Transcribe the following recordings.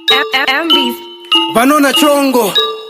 MBs. Banona chongo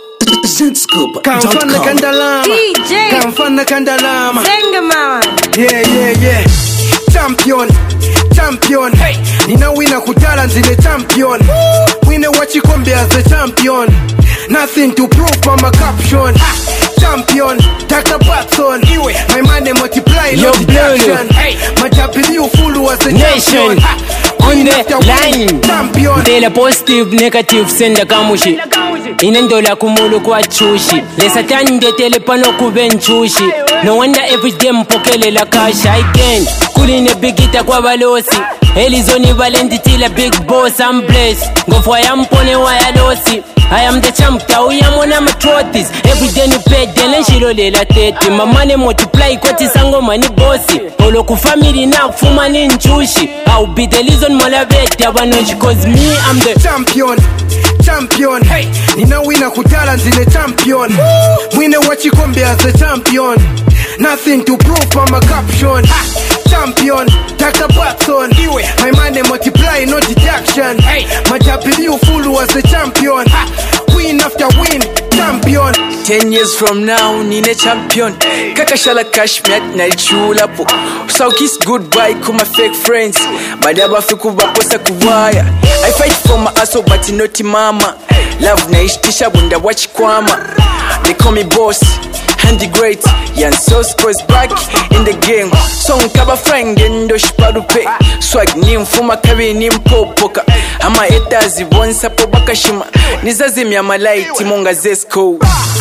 Kamfana kandalama DJ. Kamfana kandalama Sengaman. Yeah Champion Hey, nina wina kutala nzile champion. Wine wachikombe as a champion. Nothing to prove for my caption. Champion, Dr. Batson. My money multiply, no deduction. My W full as a champion. On the line, champion. Tela positive, negative, senda kamushi. Inendola kumulu kwa chushi. Lesa tani de telepano kubenchushi. No wonder every day mpokele la cash again. Kuline bigita kwa balosi. Elizoni valenti la big boss, I'm blessed. Go for yampone wa ya losi. I am the champ, tau ya mwana matrotis. Every day ni pede, lenshilo lela tete. My money multiply, kwati sango mani bossi. Olo ku family na kufuma ni nchushi. I'll be the reason molavete, abanochi. Cause me, I'm the champion. Hey, nina wina kutala nzile champion. Wine wachikombe as a champion. Nothing to prove for my caption. Champion, Dr. Batson. My money multiply, no deduction. My W full as a champion. Win after win, champion. 10 years from now, nine champion. Kakashala cashmere na chula po. So kiss goodbye to my fake friends. Badaba fiku baposa kuwaya. I fight for my aso but not mama. Love na ishtisha bunda wachi kwama. They call me boss. Handy great, Yan Sosko's back in the game. Song kaba friend endo shiparupe. Swag ni mfuma kabi ni mpopoka. Ama etazi bonsa po bakashima. Nizazi miyamalaiti monga zesko.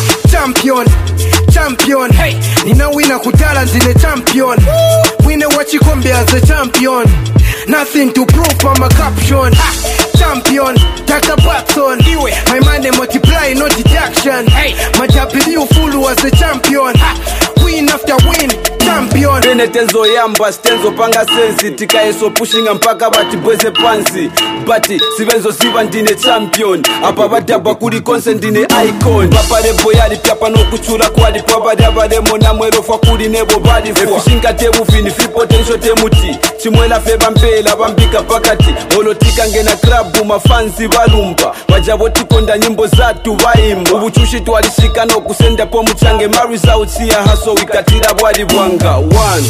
Champion, hey, nina wina kutala nzile champion. Wine wachikombe as a champion. Nothing to prove for my caption. Champion, Dr. Batson. My money multiply, no deduction. My W full as a champion. Win after win, champion. Benetenzo yamba, stenzo panga sensi. Tika eso pushing mpaka bati bweze pansi. Bati, sivenzo siva ndine champion. Apa badaba kuri consent ndine icon. Papa de boyali piapa no kuchula kwadi. Papa de abade mona mwelo fa kuri nebo badi fwa. Efushinka tebu fini, free potential temuti. Chimwela feba mpela, bambika pakati. Olotika ngena krabu, mafansi balumba. Wajaboti konda nyimbo zatu vaimba. Ubuchushi tuwalishika no kusenda po mchange. Maris out siya haso wikatira bwadi bwanga. One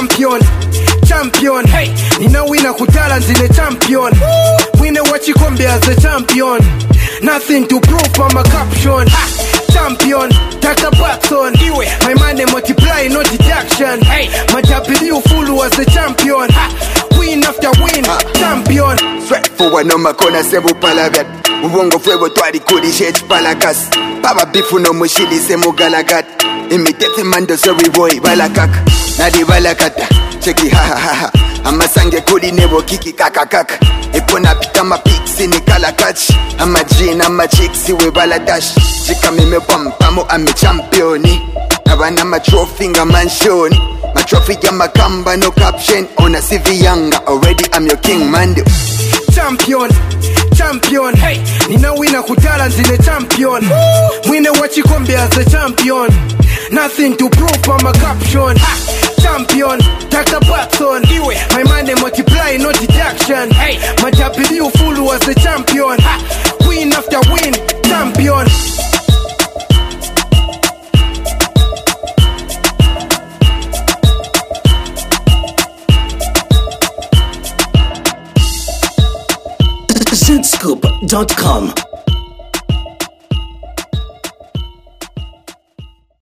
champion, hey, nina wina kutala nzile champion. Wine wachikombe as a champion. Nothing to prove for my caption. Champion, Dr. Batson. My money multiply, no deduction. My W full as a champion. Win after win, champion. Straight forward no makona sebu palagat. Ubongo fuego twari kudi shech palakas. Baba bifu no mushili semu galagat. Imitete mando sorry boy balakak. Nadi balakata. Cheki ha. Amasange kudi nebo kiki kakakak. Ipona pita mapiksi ni kalakach. Ama jean ama chiksi we baladash. Chika mime pampamo ame championi. Nabana ma trophy nga mansioni. My trophy ya makamba no caption. On a CV younger already I'm your king mando. Champion, hey, nina wina kutala nzile champion. Wine wachikombe as a champion. Nothing to prove for my caption. Champion, Dr. Batson. My money multiply, no deduction. My W full as a champion. Win after win, champion. Zentscoop.com